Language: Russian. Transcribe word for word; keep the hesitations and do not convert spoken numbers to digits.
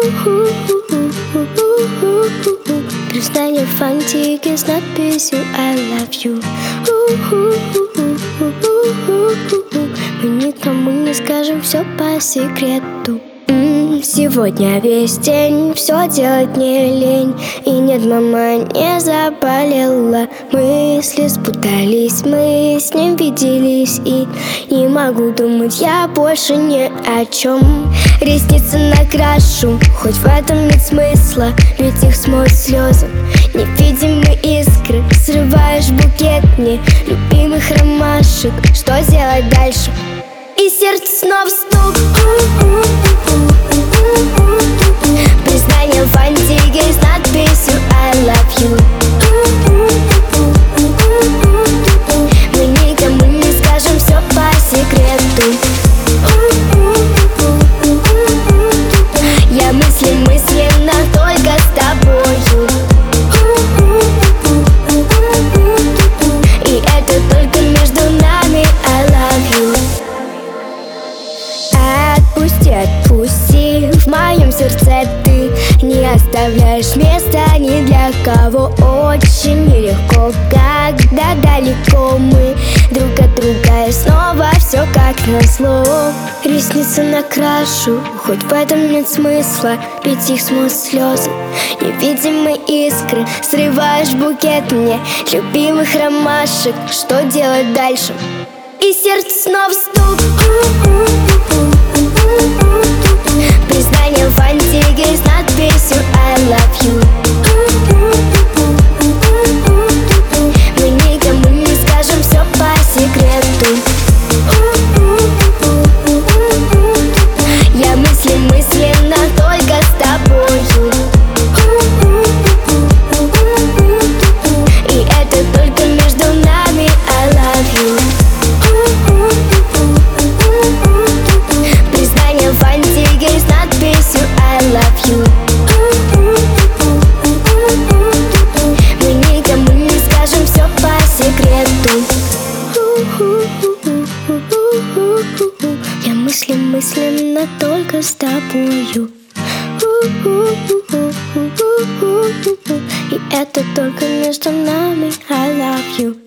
Признание фантики с надписью I love you. Мы никому не скажем, все по секрету. Сегодня весь день все делать не лень. И нет, мама не заболела. Мысли спутались, мы с ним виделись. И не могу думать я больше ни о чем. Ресницы накрашу, хоть в этом нет смысла, ведь их смоют слезы, невидимые искры. Срываешь букет мне любимых ромашек. Что делать дальше? И сердце снова стук. Признание фантики с надписью I love you. Мы никому не скажем, все по секрету. Я мысли мысленно только с тобою. И это только между нами I love you. Отпусти, отпусти, в моем сердце ты не оставляешь места ни для кого. Очень нелегко, когда далеко мы друг от друга. И снова все как назло. Ресницы накрашу, хоть в этом нет смысла, ведь их смоют слезы, невидимые искры. Срываешь букет мне любимых ромашек. Что делать дальше? И сердце снова стук. Признание фантики с надписью I love you. Мы никому не скажем, все по секрету. Я мысли мысленно только с тобою. И это только между нами I love you. Признание фантики с надписью I love you. Мы никому не скажем, все по секрету. Я мысли мысленно только с тобою. И это только между нами I love you.